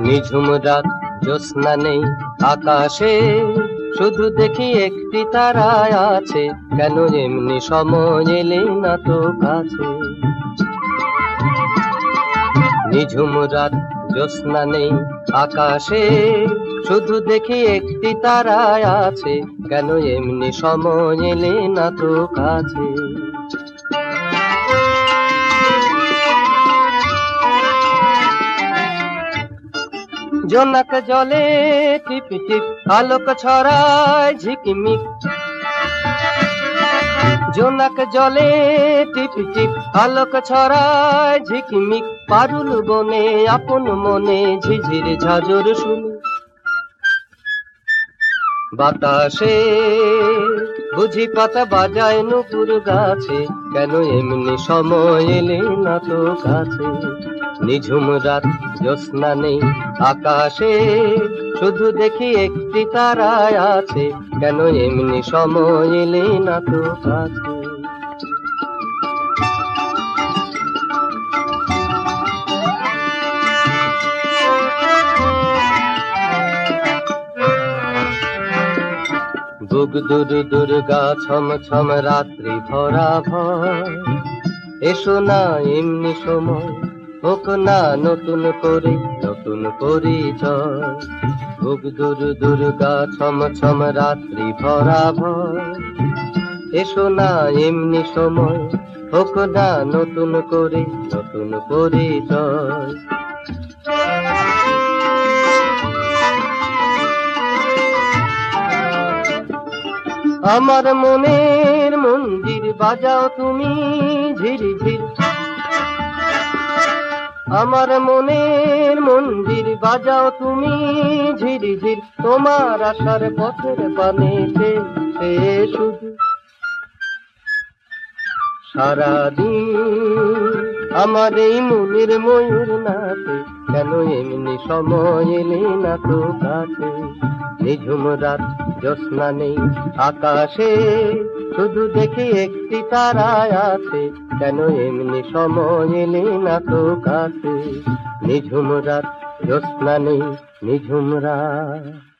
নিঝুম রাত, জ্যোৎস্না নেই আকাশে, শুধু দেখি একটি তারা আছে, কেন এমনি সময় এলে না তো কাছে। নিঝুম রাত, জ্যোৎস্না নেই আকাশে, শুধু দেখি একটি তারা আছে, কেন এমনি সময় এলে না তো কাছে। জোনাক জলে টিপ টিপ আলোক ছড়ায় ঝিকিমিক, জোনাক জলে টিপ টিপ আলোক ছড়ায় ঝিকিমিক, পারুল বনে আপন মনে ঝিঝির ঝাঁঝর শুনি। বাতাসে বুঝি পাতা বাজায় নুপুর গাছে, কেন এমনি সময় এলে না তো কাছে। নিঝুম রাত, জ্যোৎস্না নেই আকাশে, শুধু দেখি একটি তারা আছে, কেন এমনি সময় এলে না তো কাছে। বুক দূর দুর্গা ছম ছম রাত্রি ভরা ভয়, এসো না এমনি সময়, হোক না নতুন করে নতুন পরিচয়। বুক দূর দুর্গা ছম ছম রাত্রি ভরা ভয়, এসো না এমনি সময়, হোক না নতুন করে নতুন পরিচয়। আমার মনের মন্দির বাজাও তুমি ঝিরি ঝির, আমার মনের মন্দির বাজাও তুমি ঝিরি ঝির, তোমার আশার পথের পানে সে শুধু সারাদিন আমার এই মনের ময়ূর নাচে, কেন এমনি সময় এলে না তো কাছে। নিঝুম রাত, জ্যোৎস্না নেই আকাশে, শুধু দেখি একটি তারা আছে, কেন এমনি সময় এলে না তো কাছে। নিঝুম রাত, জ্যোৎস্না নেই, নিঝুম রাত।